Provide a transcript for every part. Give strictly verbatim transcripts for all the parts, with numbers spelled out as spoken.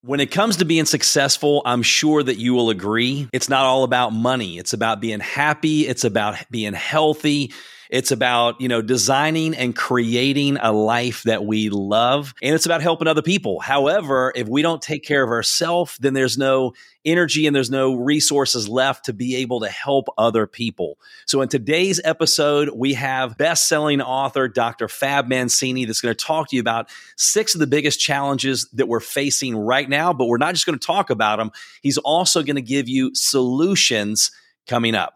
When it comes to being successful, I'm sure that you will agree. It's not all about money. It's about being happy. It's about being healthy. It's about, you know, designing and creating a life that we love. And it's about helping other people. However, if we don't take care of ourselves, then there's no energy and there's no resources left to be able to help other people. So in today's episode, we have best-selling author Doctor Fab Mancini that's going to talk to you about six of the biggest challenges that we're facing right now. But we're not just going to talk about them. He's also going to give you solutions coming up.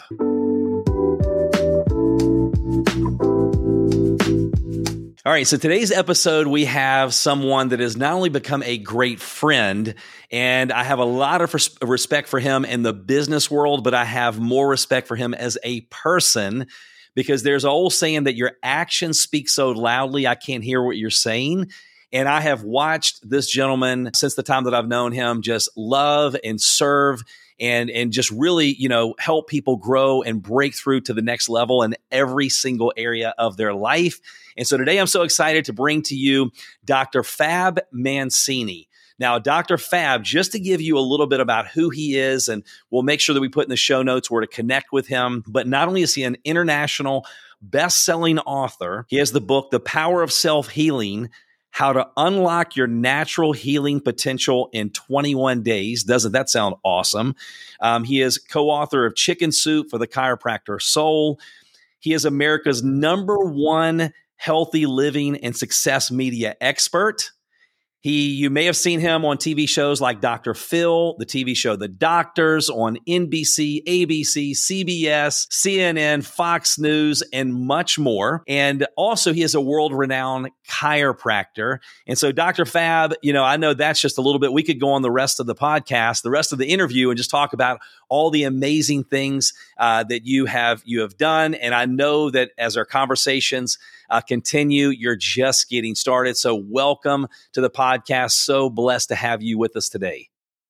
All right, so today's episode, we have someone that has not only become a great friend, and I have a lot of res- respect for him in the business world, but I have more respect for him as a person, because there's an old saying that your actions speak so loudly, I can't hear what you're saying. And I have watched this gentleman since the time that I've known him just love and serve and and just really, you know, help people grow and break through to the next level in every single area of their life. And so today I'm so excited to bring to you Doctor Fab Mancini. Now, Doctor Fab, just to give you a little bit about who he is, and we'll make sure that we put in the show notes where to connect with him, but not only is he an international best-selling author, he has the book, The Power of Self-Healing, How to Unlock Your Natural Healing Potential in twenty-one days. Doesn't that sound awesome? Um, he is co-author of Chicken Soup for the Chiropractor Soul. He is America's number one healthy living and success media expert. He, you may have seen him on T V shows like Doctor Phil, the T V show The Doctors on N B C, A B C, C B S, C N N, Fox News, and much more. And also he is a world-renowned chiropractor. And so Doctor Fab, you know, I know that's just a little bit, we could go on the rest of the podcast, the rest of the interview, and just talk about all the amazing things uh, that you have you have done. And I know that as our conversations uh, continue, you're just getting started. So welcome to the podcast. So blessed to have you with us today.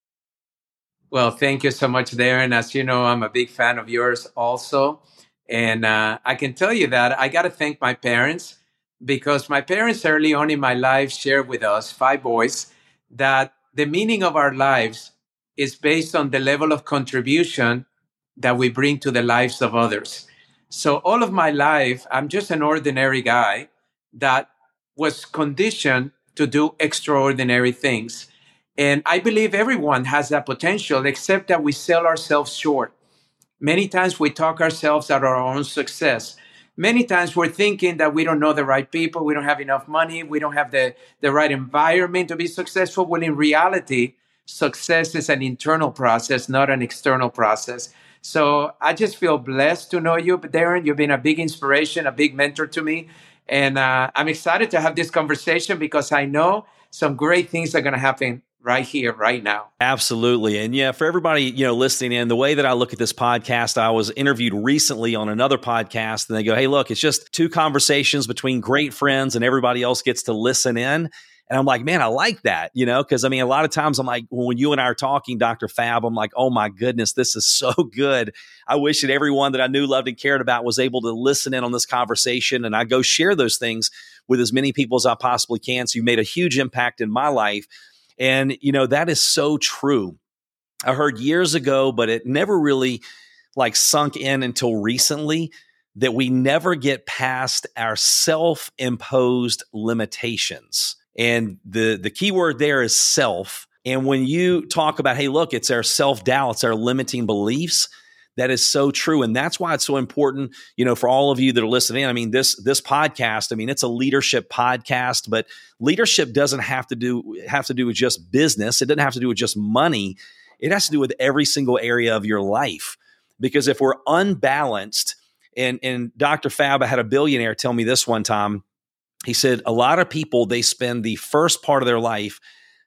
Well, thank you so much, Darren. As you know, I'm a big fan of yours also. And uh, I can tell you that I got to thank my parents, because my parents early on in my life shared with us, five boys, that the meaning of our lives is based on the level of contribution that we bring to the lives of others. So all of my life, I'm just an ordinary guy that was conditioned to do extraordinary things. And I believe everyone has that potential, except that we sell ourselves short. Many times we talk ourselves out of our own success. Many times we're thinking that we don't know the right people, we don't have enough money, we don't have the, the right environment to be successful. When in reality, success is an internal process, not an external process. So I just feel blessed to know you, Darren. You've been a big inspiration, a big mentor to me. And uh, I'm excited to have this conversation because I know some great things are going to happen right here, right now. Absolutely. And yeah, for everybody, you know, listening in, the way that I look at this podcast, I was interviewed recently on another podcast and they go, hey, look, it's just two conversations between great friends and everybody else gets to listen in. And I'm like, man, I like that, you know, because I mean, a lot of times I'm like, when you and I are talking, Doctor Fab, I'm like, oh my goodness, this is so good. I wish that everyone that I knew, loved, and cared about was able to listen in on this conversation. And I go share those things with as many people as I possibly can. So you made a huge impact in my life. And, you know, that is so true. I heard years ago, but it never really like sunk in until recently, that we never get past our self-imposed limitations. And the, the key word there is self. And when you talk about, hey, look, it's our self-doubt, it's our limiting beliefs, that is so true. And that's why it's so important, you know, for all of you that are listening. I mean, this this podcast, I mean, it's a leadership podcast, but leadership doesn't have to do have to do with just business. It doesn't have to do with just money. It has to do with every single area of your life. Because if we're unbalanced, and, and Doctor Fab, I had a billionaire tell me this one time. He said, a lot of people, they spend the first part of their life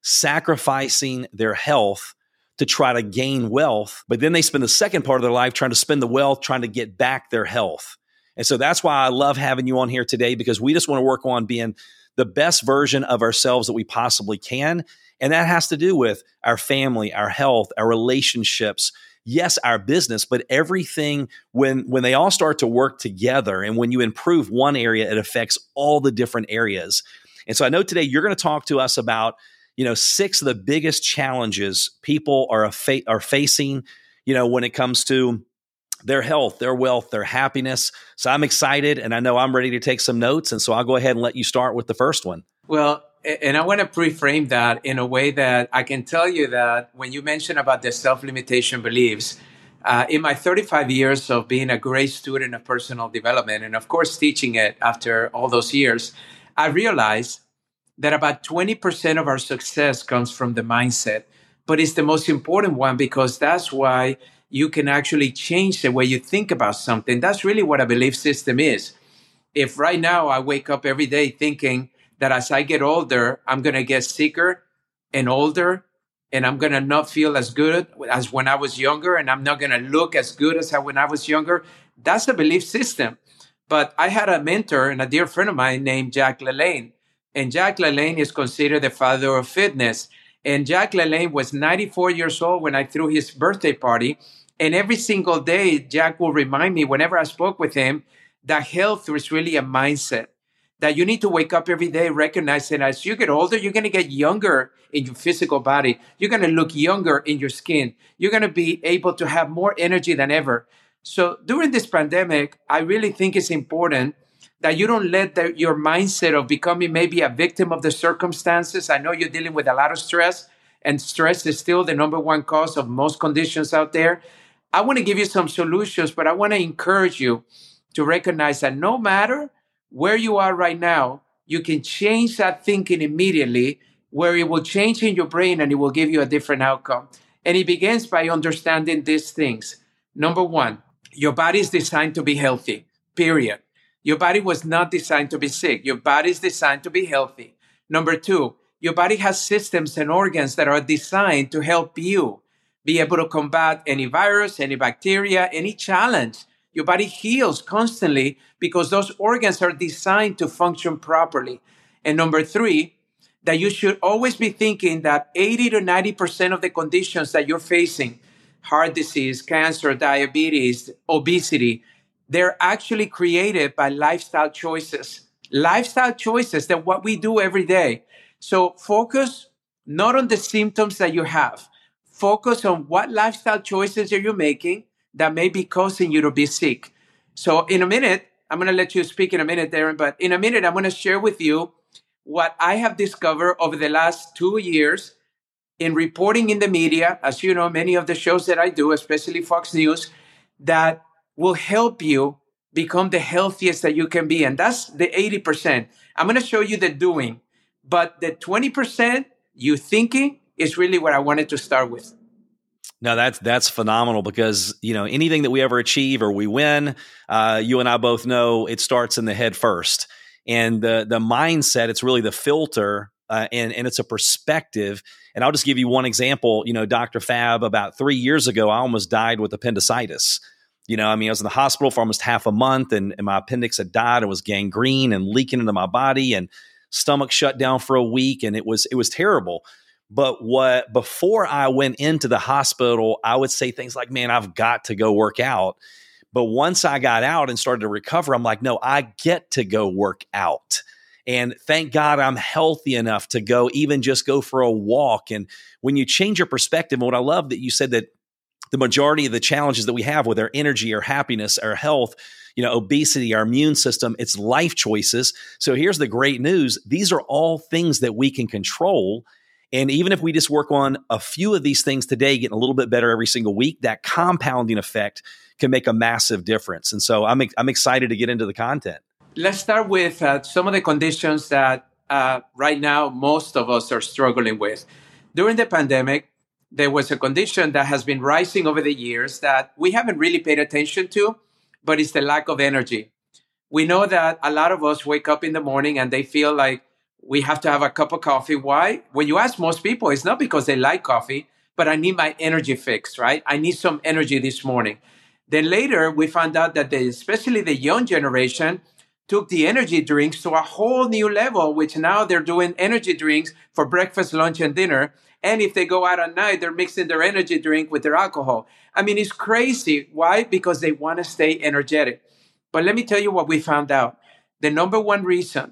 sacrificing their health to try to gain wealth, but then they spend the second part of their life trying to spend the wealth, trying to get back their health. And so that's why I love having you on here today, because we just want to work on being the best version of ourselves that we possibly can. And that has to do with our family, our health, our relationships, yes, our business, but everything, when, when they all start to work together and when you improve one area, it affects all the different areas. And so I know today you're going to talk to us about, you know, six of the biggest challenges people are, fa- are facing, you know, when it comes to their health, their wealth, their happiness. So I'm excited, and I know I'm ready to take some notes. And so I'll go ahead and let you start with the first one. Well, and I want to pre-frame that in a way that I can tell you that when you mention about the self-limitation beliefs, uh, in my thirty-five years of being a great student of personal development, and of course teaching it after all those years, I realized that about twenty percent of our success comes from the mindset. But it's the most important one because that's why you can actually change the way you think about something. That's really what a belief system is. If right now I wake up every day thinking that as I get older, I'm going to get sicker and older, and I'm going to not feel as good as when I was younger, and I'm not going to look as good as when I was younger, that's a belief system. But I had a mentor and a dear friend of mine named Jack LaLanne. And Jack LaLanne is considered the father of fitness. And Jack LaLanne was ninety-four years old when I threw his birthday party. And every single day, Jack will remind me whenever I spoke with him that health was really a mindset, that you need to wake up every day recognizing as you get older, you're going to get younger in your physical body. You're going to look younger in your skin. You're going to be able to have more energy than ever. So during this pandemic, I really think it's important that you don't let the, your mindset of becoming maybe a victim of the circumstances. I know you're dealing with a lot of stress, and stress is still the number one cause of most conditions out there. I want to give you some solutions, but I want to encourage you to recognize that no matter where you are right now, you can change that thinking immediately, where it will change in your brain and it will give you a different outcome. And it begins by understanding these things. Number one, your body is designed to be healthy, period. Your body was not designed to be sick. Your body is designed to be healthy. Number two, your body has systems and organs that are designed to help you be able to combat any virus, any bacteria, any challenge. Your body heals constantly because those organs are designed to function properly. And number three, that you should always be thinking that eighty to ninety percent of the conditions that you're facing, heart disease, cancer, diabetes, obesity, they're actually created by lifestyle choices. Lifestyle choices, that what we do every day. So focus not on the symptoms that you have. Focus on what lifestyle choices are you making that may be causing you to be sick. So in a minute, I'm going to let you speak in a minute, Darren, but in a minute, I'm going to share with you what I have discovered over the last two years in reporting in the media, as you know, many of the shows that I do, especially Fox News, that will help you become the healthiest that you can be. And that's the eighty percent. I'm going to show you the doing, but the twenty percent you thinking is really what I wanted to start with. No, that's that's phenomenal because, you know, anything that we ever achieve or we win, uh, you and I both know it starts in the head first. And the the mindset, it's really the filter, uh, and, and it's a perspective. And I'll just give you one example. You know, Doctor Fab, about three years ago, I almost died with appendicitis. You know, I mean, I was in the hospital for almost half a month, and, and my appendix had died. It was gangrene and leaking into my body, and stomach shut down for a week, and it was it was terrible. But what before I went into the hospital, I would say things like, man, I've got to go work out. But once I got out and started to recover, I'm like, no, I get to go work out. And thank God I'm healthy enough to go even just go for a walk. And when you change your perspective, and what I love that you said that the majority of the challenges that we have with our energy, our happiness, our health, you know, obesity, our immune system, it's life choices. So here's the great news. These are all things that we can control. And even if we just work on a few of these things today, getting a little bit better every single week, that compounding effect can make a massive difference. And so I'm I'm excited to get into the content. Let's start with uh, some of the conditions that uh, right now most of us are struggling with. During the pandemic, there was a condition that has been rising over the years that we haven't really paid attention to, but it's the lack of energy. We know that a lot of us wake up in the morning and they feel like we have to have a cup of coffee. Why? When you ask most people, it's not because they like coffee, but I need my energy fix, right? I need some energy this morning. Then later, we found out that they, especially the young generation, took the energy drinks to a whole new level, which now they're doing energy drinks for breakfast, lunch, and dinner. And if they go out at night, they're mixing their energy drink with their alcohol. I mean, it's crazy. Why? Because they want to stay energetic. But let me tell you what we found out. The number one reason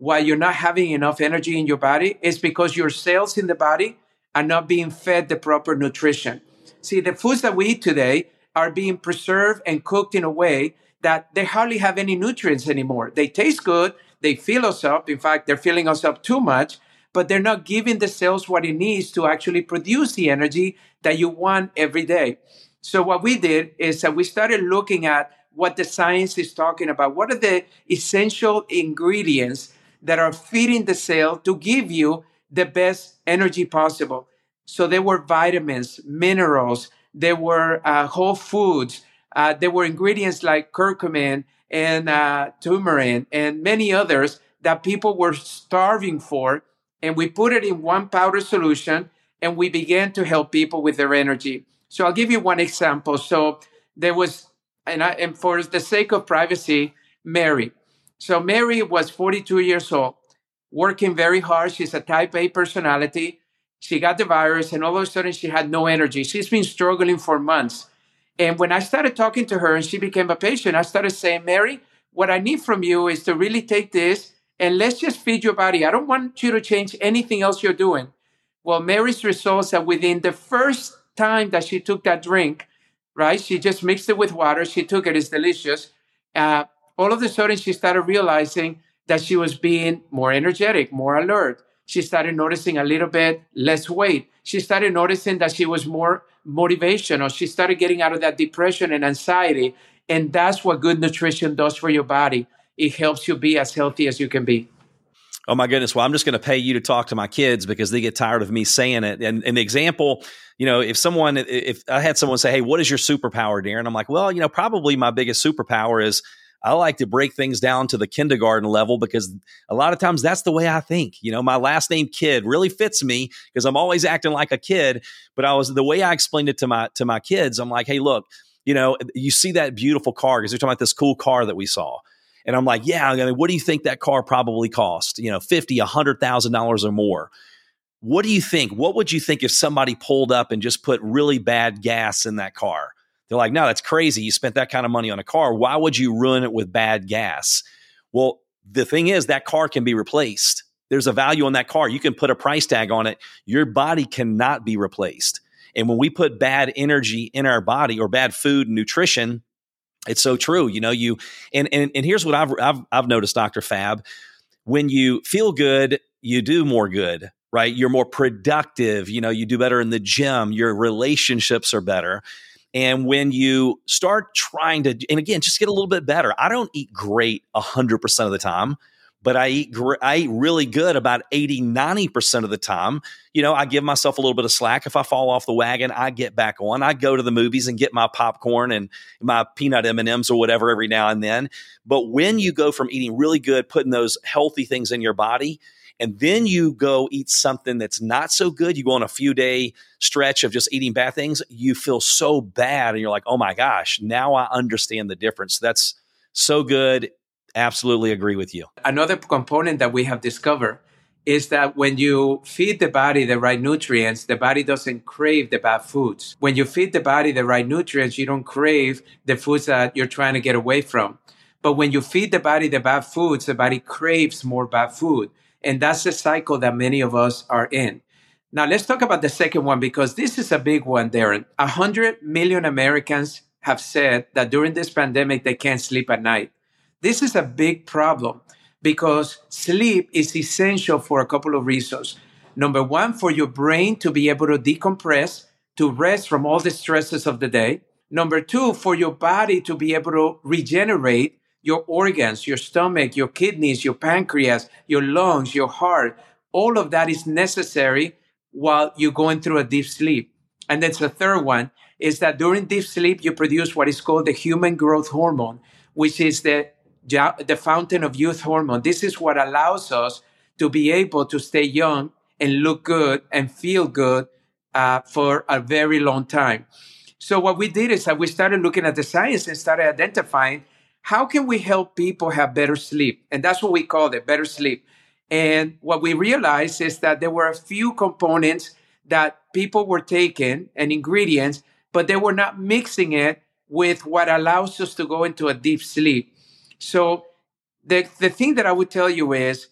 why you're not having enough energy in your body is because your cells in the body are not being fed the proper nutrition. See, the foods that we eat today are being preserved and cooked in a way that they hardly have any nutrients anymore. They taste good. They fill us up. In fact, they're filling us up too much, but they're not giving the cells what it needs to actually produce the energy that you want every day. So what we did is that we started looking at what the science is talking about. What are the essential ingredients that are feeding the cell to give you the best energy possible? So there were vitamins, minerals, there were uh, whole foods, uh, there were ingredients like curcumin and uh, turmeric and many others that people were starving for. And we put it in one powder solution and we began to help people with their energy. So I'll give you one example. So there was, and, I, and for the sake of privacy, Mary. So Mary was forty-two years old, working very hard. She's a type A personality. She got the virus and all of a sudden she had no energy. She's been struggling for months. And when I started talking to her and she became a patient, I started saying, Mary, what I need from you is to really take this and let's just feed your body. I don't want you to change anything else you're doing. Well, Mary's results are within the first time that she took that drink, right? She just mixed it with water. She took it. It's delicious. Uh, all of a sudden, she started realizing that she was being more energetic, more alert. She started noticing a little bit less weight. She started noticing that she was more motivational. She started getting out of that depression and anxiety. And that's what good nutrition does for your body. It helps you be as healthy as you can be. Oh my goodness. Well, I'm just going to pay you to talk to my kids because they get tired of me saying it. And, and the example, you know, if someone, if I had someone say, hey, what is your superpower, Darren? I'm like, well, you know, probably my biggest superpower is I like to break things down to the kindergarten level because a lot of times that's the way I think. You know, my last name Kid really fits me because I'm always acting like a kid. But I was the way I explained it to my to my kids. I'm like, hey, look, you know, you see that beautiful car because they're talking about this cool car that we saw. And I'm like, yeah, I mean, what do you think that car probably cost? You know, fifty, a hundred thousand dollars or more. What do you think? What would you think if somebody pulled up and just put really bad gas in that car? They're like, no, that's crazy. You spent that kind of money on a car. Why would you ruin it with bad gas? Well, the thing is that car can be replaced. There's a value on that car. You can put a price tag on it. Your body cannot be replaced. And when we put bad energy in our body or bad food and nutrition, it's so true. You know, you, and, and, and here's what I've, I've, I've noticed, Doctor Fab, when you feel good, you do more good, right? You're more productive. You know, you do better in the gym. Your relationships are better. And when you start trying to, and again, just get a little bit better. I don't eat great one hundred percent of the time, but I eat gr- I eat really good about eighty, ninety percent of the time. You know, I give myself a little bit of slack. If I fall off the wagon, I get back on. I go to the movies and get my popcorn and my peanut M and M's or whatever every now and then. But when you go from eating really good, putting those healthy things in your body, and then you go eat something that's not so good, you go on a few day stretch of just eating bad things, you feel so bad. And you're like, oh my gosh, now I understand the difference. That's so good. Absolutely agree with you. Another component that we have discovered is that when you feed the body the right nutrients, the body doesn't crave the bad foods. When you feed the body the right nutrients, you don't crave the foods that you're trying to get away from. But when you feed the body the bad foods, the body craves more bad food. And that's the cycle that many of us are in. Now, let's talk about the second one, because this is a big one, Darren. one hundred million Americans have said that during this pandemic, they can't sleep at night. This is a big problem because sleep is essential for a couple of reasons. Number one, for your brain to be able to decompress, to rest from all the stresses of the day. Number two, for your body to be able to regenerate your organs, your stomach, your kidneys, your pancreas, your lungs, your heart. All of that is necessary while you're going through a deep sleep. And then the third one is that during deep sleep, you produce what is called the human growth hormone, which is the, the fountain of youth hormone. This is what allows us to be able to stay young and look good and feel good uh, for a very long time. So what we did is that we started looking at the science and started identifying how can we help people have better sleep? And that's what we called it, better sleep. And what we realized is that there were a few components that people were taking and ingredients, but they were not mixing it with what allows us to go into a deep sleep. So the, the thing that I would tell you is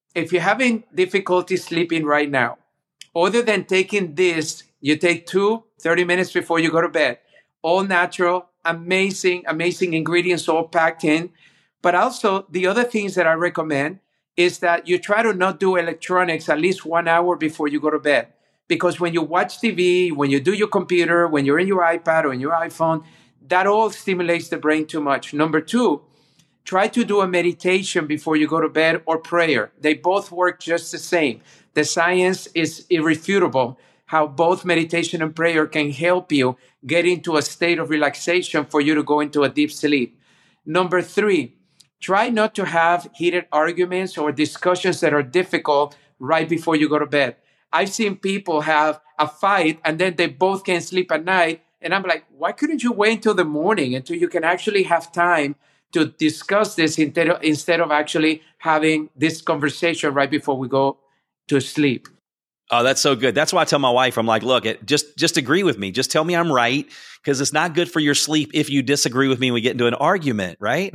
if you're having difficulty sleeping right now, other than taking this, you take two thirty minutes before you go to bed, all natural, amazing, amazing ingredients all packed in. But also the other things that I recommend is that you try to not do electronics at least one hour before you go to bed. Because when you watch T V, when you do your computer, when you're in your iPad or in your iPhone, that all stimulates the brain too much. Number two, try to do a meditation before you go to bed or prayer. They both work just the same. The science is irrefutable how both meditation and prayer can help you get into a state of relaxation for you to go into a deep sleep. Number three, try not to have heated arguments or discussions that are difficult right before you go to bed. I've seen people have a fight and then they both can't sleep at night. And I'm like, why couldn't you wait until the morning until you can actually have time to discuss this instead of, instead of actually having this conversation right before we go to sleep? Oh, that's so good. That's why I tell my wife, I'm like, look, it, just just agree with me. Just tell me I'm right, because it's not good for your sleep if you disagree with me and we get into an argument, right?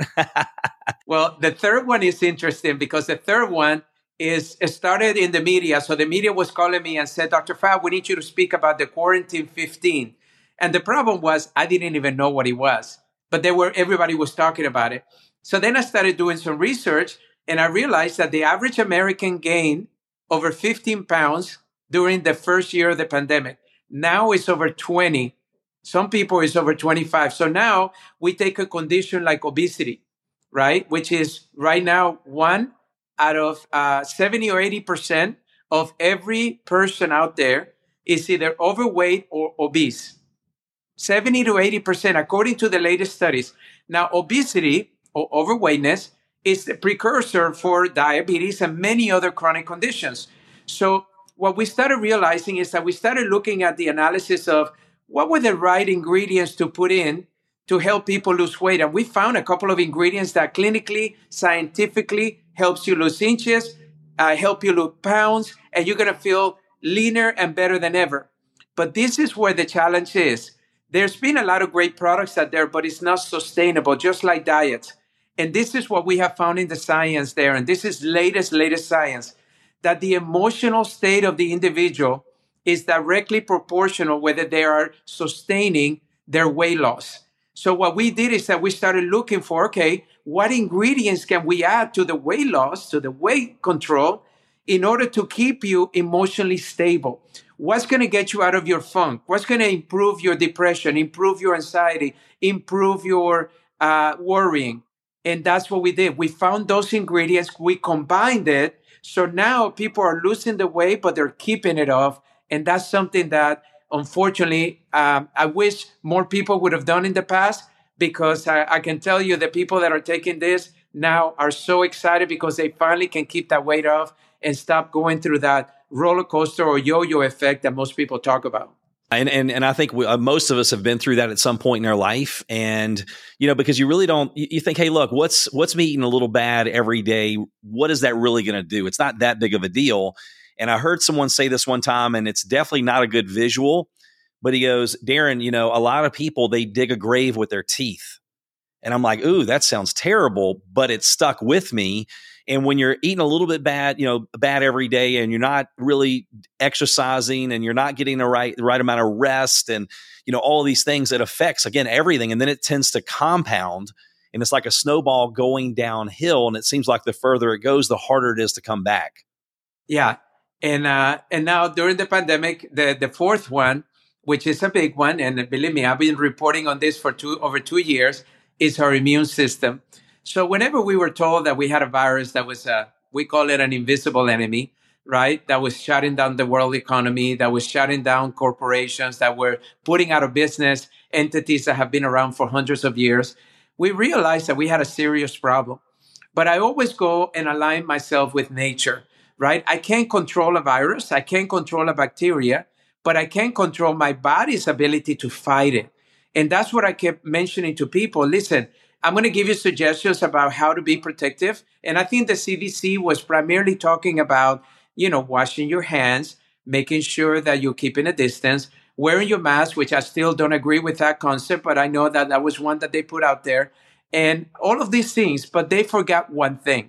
Well, the third one is interesting because the third one is it started in the media. So the media was calling me and said, Doctor Fab, we need you to speak about the quarantine fifteen. And the problem was I didn't even know what it was, but they were everybody was talking about it. So then I started doing some research and I realized that the average American gained over fifteen pounds during the first year of the pandemic. Now it's over twenty. Some people it's over twenty-five. So now we take a condition like obesity, right? Which is right now one out of uh, seventy or eighty percent of every person out there is either overweight or obese. seventy to eighty percent according to the latest studies. Now, obesity or overweightness is the precursor for diabetes and many other chronic conditions. So what we started realizing is that we started looking at the analysis of what were the right ingredients to put in to help people lose weight. And we found a couple of ingredients that clinically, scientifically helps you lose inches, uh, help you lose pounds, and you're going to feel leaner and better than ever. But this is where the challenge is. There's been a lot of great products out there, but it's not sustainable, just like diets. And this is what we have found in the science there. And this is latest, latest science, that the emotional state of the individual is directly proportional whether they are sustaining their weight loss. So what we did is that we started looking for, okay, what ingredients can we add to the weight loss, to the weight control, in order to keep you emotionally stable? What's going to get you out of your funk? What's going to improve your depression, improve your anxiety, improve your uh, worrying? And that's what we did. We found those ingredients, we combined it. So now people are losing the weight, but they're keeping it off. And that's something that, unfortunately, um, I wish more people would have done in the past, because I, I can tell you the people that are taking this now are so excited because they finally can keep that weight off and stop going through that roller coaster or yo-yo effect that most people talk about. And, and and I think we, uh, most of us have been through that at some point in our life. And, you know, because you really don't, you, you think, hey, look, what's what's me eating a little bad every day? What is that really going to do? It's not that big of a deal. And I heard someone say this one time, and it's definitely not a good visual, but he goes, Darren, you know, a lot of people, they dig a grave with their teeth. And I'm like, ooh, that sounds terrible, but it stuck with me. And when you're eating a little bit bad, you know, bad every day, and you're not really exercising, and you're not getting the right, the right amount of rest, and, you know, all of these things, it affects, again, everything. And then it tends to compound, and it's like a snowball going downhill. And it seems like the further it goes, the harder it is to come back. Yeah. And, uh, and now during the pandemic, the, the fourth one, which is a big one, and believe me, I've been reporting on this for two, over two years, is our immune system. So whenever we were told that we had a virus that was, uh, we call it an invisible enemy, right? That was shutting down the world economy, that was shutting down corporations, that were putting out of business entities that have been around for hundreds of years, we realized that we had a serious problem. But I always go and align myself with nature, right? I can't control a virus, I can't control a bacteria, but I can control my body's ability to fight it. And that's what I kept mentioning to people. Listen, I'm going to give you suggestions about how to be protective. And I think the C D C was primarily talking about, you know, washing your hands, making sure that you're keeping a distance, wearing your mask, which I still don't agree with that concept, but I know that that was one that they put out there, and all of these things. But they forgot one thing.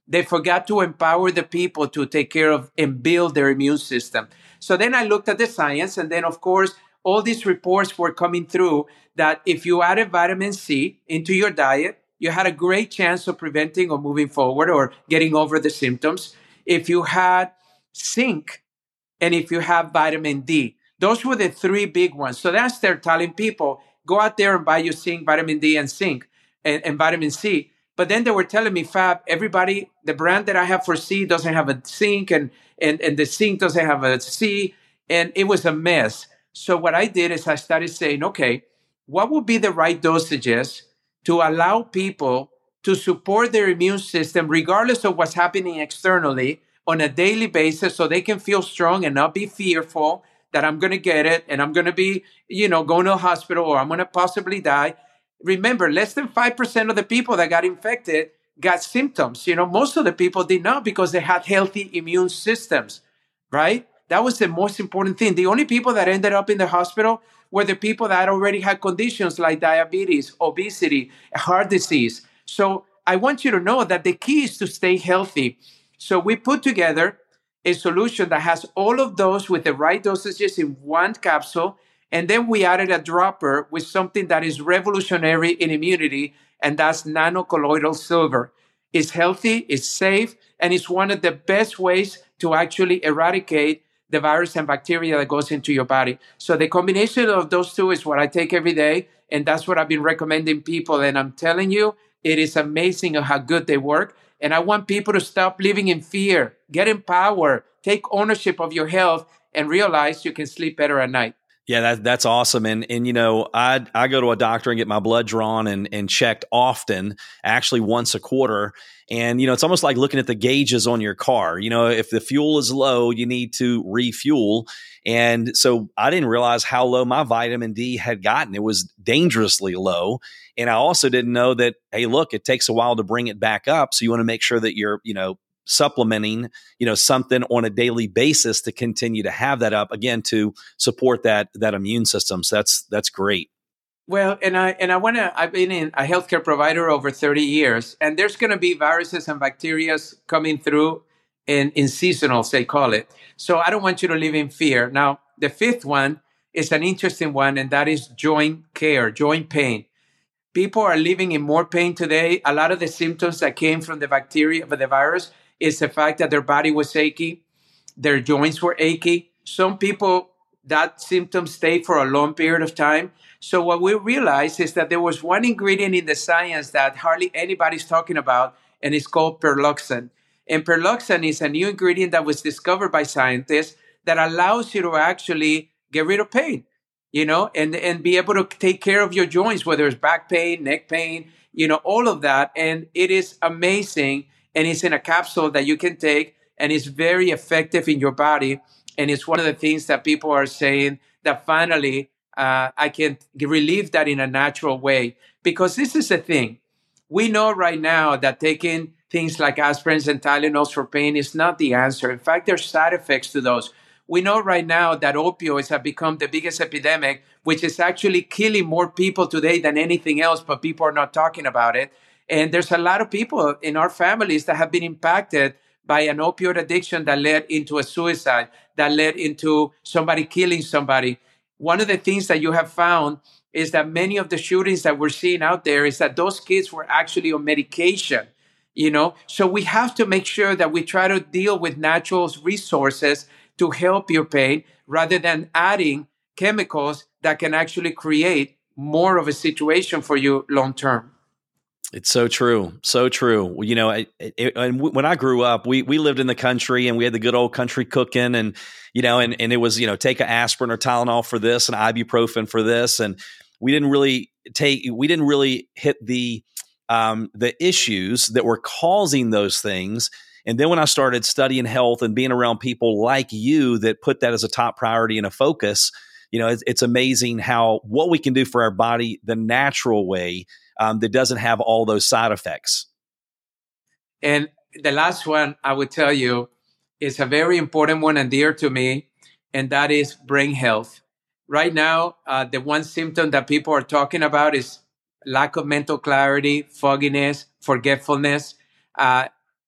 They forgot to empower the people to take care of and build their immune system. So then I looked at the science, and then, of course, all these reports were coming through that if you added vitamin C into your diet, you had a great chance of preventing or moving forward or getting over the symptoms. If you had zinc, and if you have vitamin D, those were the three big ones. So that's they're telling people, go out there and buy your zinc, vitamin D, and zinc, and, and vitamin C. But then they were telling me, Fab, everybody, the brand that I have for C doesn't have a zinc, and, and, and the zinc doesn't have a C, and it was a mess. So what I did is I started saying, okay, what would be the right dosages to allow people to support their immune system, regardless of what's happening externally, on a daily basis, so they can feel strong and not be fearful that I'm going to get it and I'm going to be, you know, going to a hospital or I'm going to possibly die. Remember, less than five percent of the people that got infected got symptoms. You know, most of the people did not because they had healthy immune systems, right? That was the most important thing. The only people that ended up in the hospital were the people that already had conditions like diabetes, obesity, heart disease. So I want you to know that the key is to stay healthy. So we put together a solution that has all of those with the right dosages in one capsule. And then we added a dropper with something that is revolutionary in immunity, and that's nanocolloidal silver. It's healthy, it's safe, and it's one of the best ways to actually eradicate the virus and bacteria that goes into your body. So the combination of those two is what I take every day, and that's what I've been recommending people. And I'm telling you, it is amazing how good they work. And I want people to stop living in fear, get empowered, take ownership of your health, and realize you can sleep better at night. Yeah, that, that's awesome. And, and, you know, I, I go to a doctor and get my blood drawn and, and checked often, actually once a quarter. And, you know, it's almost like looking at the gauges on your car. You know, if the fuel is low, you need to refuel. And so I didn't realize how low my vitamin D had gotten. It was dangerously low. And I also didn't know that, hey, look, it takes a while to bring it back up. So you want to make sure that you're, you know, supplementing, you know, something on a daily basis to continue to have that up, again, to support that that immune system. So that's that's great. Well, and I and I want to. I've been in a healthcare provider over thirty years, and there's going to be viruses and bacteria coming through in in seasonals, they call it. So I don't want you to live in fear. Now, the fifth one is an interesting one, and that is joint care, joint pain. People are living in more pain today. A lot of the symptoms that came from the bacteria, but the virus, is the fact that their body was achy, their joints were achy. Some people, that symptom stayed for a long period of time. So what we realized is that there was one ingredient in the science that hardly anybody's talking about, and it's called perluxin. And perluxin is a new ingredient that was discovered by scientists that allows you to actually get rid of pain, you know, and, and be able to take care of your joints, whether it's back pain, neck pain, you know, all of that. And it is amazing. And it's in a capsule that you can take, and it's very effective in your body. And it's one of the things that people are saying that finally uh, I can relieve that in a natural way. Because this is the thing. We know right now that taking things like aspirins and Tylenols for pain is not the answer. In fact, there's side effects to those. We know right now that opioids have become the biggest epidemic, which is actually killing more people today than anything else, but people are not talking about it. And there's a lot of people in our families that have been impacted by an opioid addiction that led into a suicide, that led into somebody killing somebody. One of the things that you have found is that many of the shootings that we're seeing out there is that those kids were actually on medication, you know? So we have to make sure that we try to deal with natural resources to help your pain rather than adding chemicals that can actually create more of a situation for you long term. It's so true. So true. You know, it, it, and when I grew up, we we lived in the country and we had the good old country cooking, and, you know, and, and it was, you know, take an aspirin or Tylenol for this and ibuprofen for this. And we didn't really take, we didn't really hit the, um, the issues that were causing those things. And then when I started studying health and being around people like you that put that as a top priority and a focus, you know, it's, it's amazing how what we can do for our body the natural way um, that doesn't have all those side effects. And the last one I would tell you is a very important one and dear to me, and that is brain health. Right now, uh, the one symptom that people are talking about is lack of mental clarity, fogginess, forgetfulness. Uh,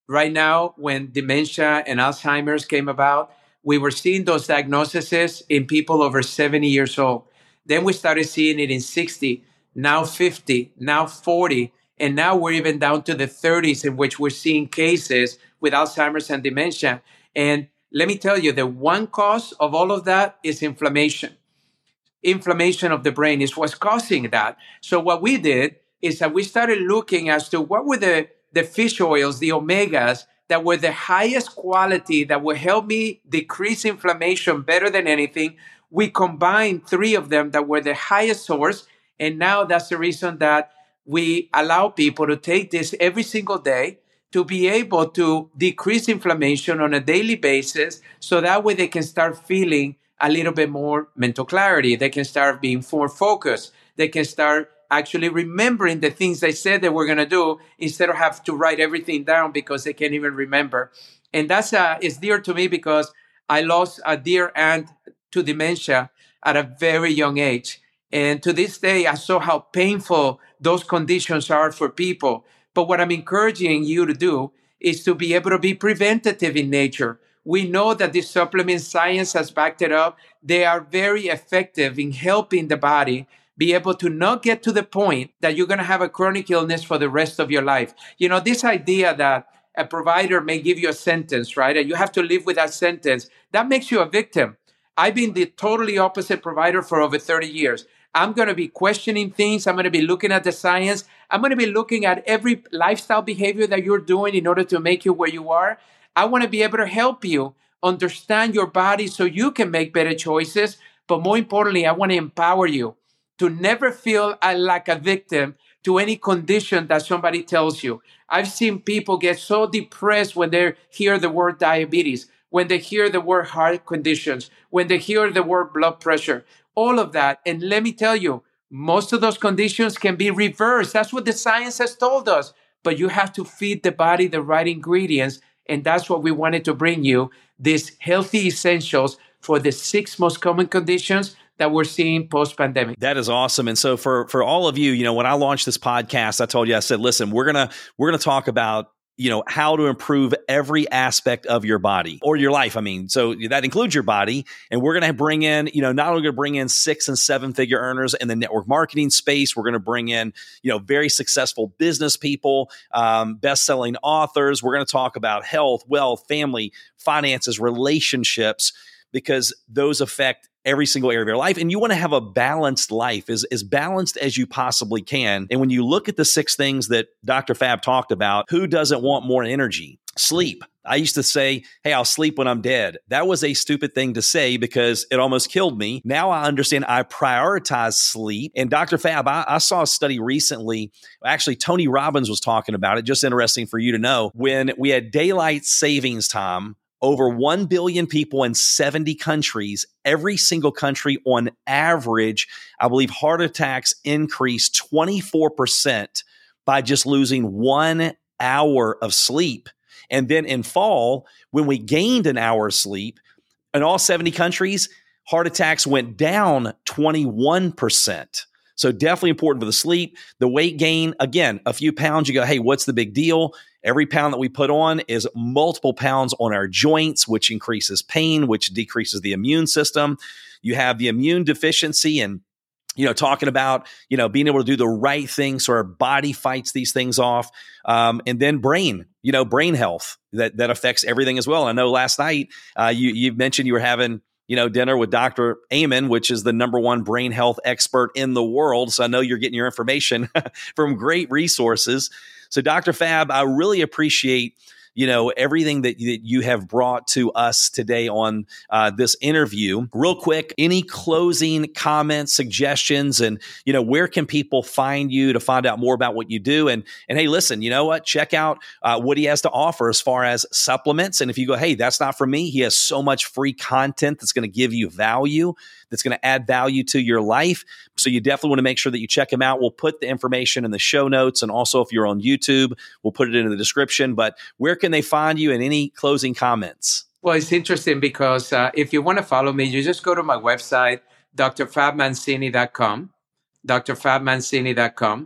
right now, when dementia and Alzheimer's came about, we were seeing those diagnoses in people over seventy years old. Then we started seeing it in sixty, now fifty, now forty, and now we're even down to the thirties in which we're seeing cases with Alzheimer's and dementia. And let me tell you, the one cause of all of that is inflammation. Inflammation of the brain is what's causing that. So what we did is that we started looking as to what were the, the fish oils, the omegas, that were the highest quality that would help me decrease inflammation better than anything. We combined three of them that were the highest source. And now that's the reason that we allow people to take this every single day to be able to decrease inflammation on a daily basis. So that way they can start feeling a little bit more mental clarity. They can start being more focused. They can start actually remembering the things they said they were going to do instead of have to write everything down because they can't even remember. And that's uh, is dear to me because I lost a dear aunt to dementia at a very young age. And to this day, I saw how painful those conditions are for people. But what I'm encouraging you to do is to be able to be preventative in nature. We know that this supplement science has backed it up. They are very effective in helping the body be able to not get to the point that you're going to have a chronic illness for the rest of your life. You know, this idea that a provider may give you a sentence, right? And you have to live with that sentence, that makes you a victim. I've been the totally opposite provider for over thirty years. I'm going to be questioning things. I'm going to be looking at the science. I'm going to be looking at every lifestyle behavior that you're doing in order to make you where you are. I want to be able to help you understand your body so you can make better choices. But more importantly, I want to empower you to never feel like a victim to any condition that somebody tells you. I've seen people get so depressed when they hear the word diabetes, when they hear the word heart conditions, when they hear the word blood pressure, all of that. And let me tell you, most of those conditions can be reversed. That's what the science has told us. But you have to feed the body the right ingredients. And that's what we wanted to bring you, these healthy essentials for the six most common conditions that we're seeing post-pandemic. That is awesome. And so for for all of you, you know, when I launched this podcast, I told you, I said, listen, we're going to we're going to talk about, you know, how to improve every aspect of your body or your life. I mean, so that includes your body. And we're going to bring in, you know, not only going to bring in six and seven figure earners in the network marketing space, we're going to bring in, you know, very successful business people, um, best-selling authors. We're going to talk about health, wealth, family, finances, relationships, because those affect every single area of your life. And you want to have a balanced life, as, as balanced as you possibly can. And when you look at the six things that Doctor Fab talked about, who doesn't want more energy? Sleep. I used to say, hey, I'll sleep when I'm dead. That was a stupid thing to say because it almost killed me. Now I understand I prioritize sleep. And Doctor Fab, I, I saw a study recently. Actually, Tony Robbins was talking about it. Just interesting for you to know. When we had daylight savings time, over one billion people in seventy countries, every single country on average, I believe heart attacks increased twenty-four percent by just losing one hour of sleep. And then in fall, when we gained an hour of sleep, in all seventy countries, heart attacks went down twenty-one percent. So definitely important for the sleep. The weight gain, again, a few pounds, you go, hey, what's the big deal? Every pound that we put on is multiple pounds on our joints, which increases pain, which decreases the immune system. You have the immune deficiency and, you know, talking about, you know, being able to do the right thing so our body fights these things off. Um, and then brain, you know, brain health that, that affects everything as well. I know last night uh, you, you mentioned you were having, you know, dinner with Doctor Amen, which is the number one brain health expert in the world. So I know you're getting your information from great resources. So Doctor Fab, I really appreciate, you know, everything that, that you have brought to us today on uh, this interview. Real quick, any closing comments, suggestions, and, you know, where can people find you to find out more about what you do? And, and hey, listen, you know what? Check out uh, what he has to offer as far as supplements. And if you go, hey, that's not for me, he has so much free content that's going to give you value, that's going to add value to your life. So you definitely want to make sure that you check him out. We'll put the information in the show notes. And also, if you're on YouTube, we'll put it in the description. But where can they find you, and any closing comments? Well, it's interesting because uh, if you want to follow me, you just go to my website, d r fab mancini dot com, d r fab mancini dot com.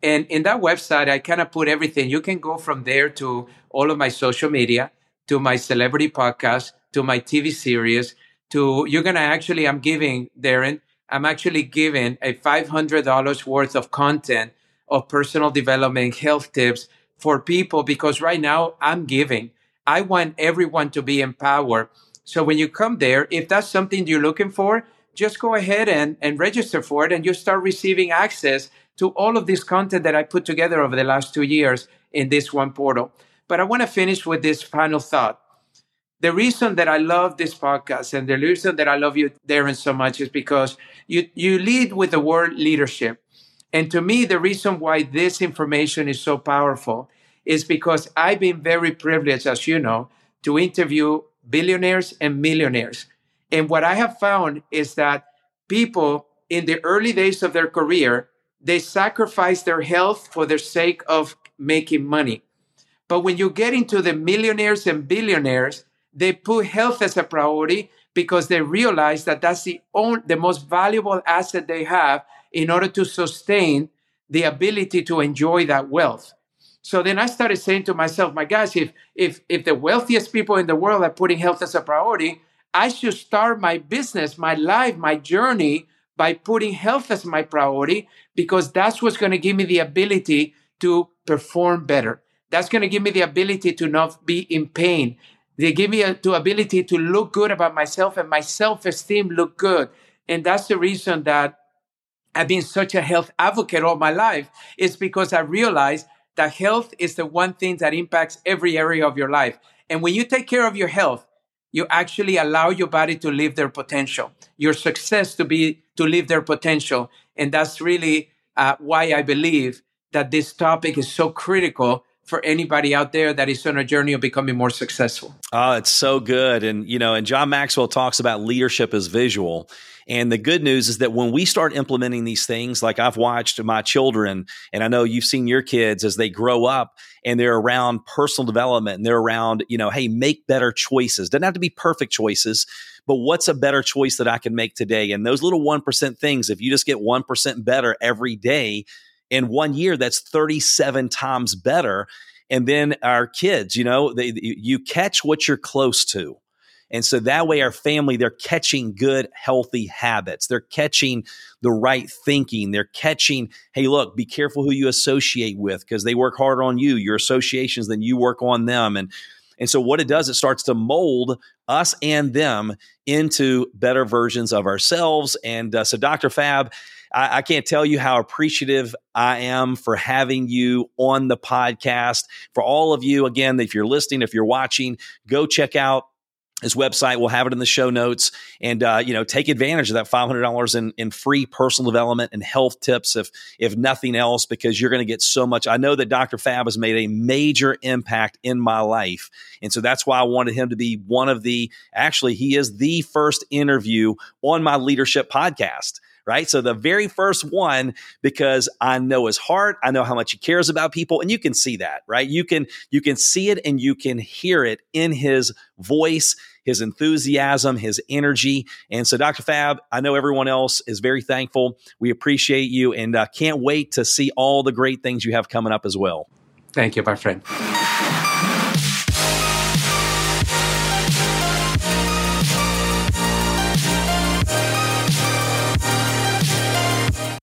And in that website, I kind of put everything. You can go from there to all of my social media, to my celebrity podcast, to my T V series, to you're going to actually, I'm giving, Darren, I'm actually giving a five hundred dollars worth of content of personal development, health tips for people, because right now I'm giving. I want everyone to be empowered. So when you come there, if that's something you're looking for, just go ahead and, and register for it, and you start receiving access to all of this content that I put together over the last two years in this one portal. But I want to finish with this final thought. The reason that I love this podcast and the reason that I love you, Darren, so much is because you, you lead with the word leadership. And to me, the reason why this information is so powerful is because I've been very privileged, as you know, to interview billionaires and millionaires. And what I have found is that people in the early days of their career, they sacrifice their health for the sake of making money. But when you get into the millionaires and billionaires, they put health as a priority because they realize that that's the only, the most valuable asset they have in order to sustain the ability to enjoy that wealth. So then I started saying to myself, my gosh, if, if, if the wealthiest people in the world are putting health as a priority, I should start my business, my life, my journey by putting health as my priority, because that's what's going to give me the ability to perform better. That's going to give me the ability to not be in pain. They give me the ability to look good about myself, and my self-esteem look good. And that's the reason that I've been such a health advocate all my life, is because I realized that health is the one thing that impacts every area of your life. And when you take care of your health, you actually allow your body to live their potential, your success to be to live their potential. And that's really uh, why I believe that this topic is so critical for anybody out there that is on a journey of becoming more successful. Oh, it's so good. And, you know, and John Maxwell talks about leadership as visual. And the good news is that when we start implementing these things, like I've watched my children, and I know you've seen your kids as they grow up and they're around personal development and they're around, you know, hey, make better choices. Doesn't have to be perfect choices, but what's a better choice that I can make today? And those little one percent things, if you just get one percent better every day, in one year, that's thirty-seven times better. And then our kids, you know, they, you catch what you're close to. And so that way our family, they're catching good, healthy habits. They're catching the right thinking. They're catching, hey, look, be careful who you associate with, because they work hard on you, your associations, then you work on them. And And so what it does, it starts to mold us and them into better versions of ourselves. And uh, so Doctor Fab, I, I can't tell you how appreciative I am for having you on the podcast. For all of you, again, if you're listening, if you're watching, go check out his website. We'll have it in the show notes, and uh, you know, take advantage of that five hundred dollars in, in free personal development and health tips, if if nothing else, because you're going to get so much. I know that Doctor Fab has made a major impact in my life, and so that's why I wanted him to be one of the. Actually, he is the first interview on my leadership podcast. Right. So the very first one, because I know his heart, I know how much he cares about people, and you can see that, right? You can, you can see it and you can hear it in his voice, his enthusiasm, his energy. And so Doctor Fab, I know everyone else is very thankful. We appreciate you, and uh, can't wait to see all the great things you have coming up as well. Thank you, my friend.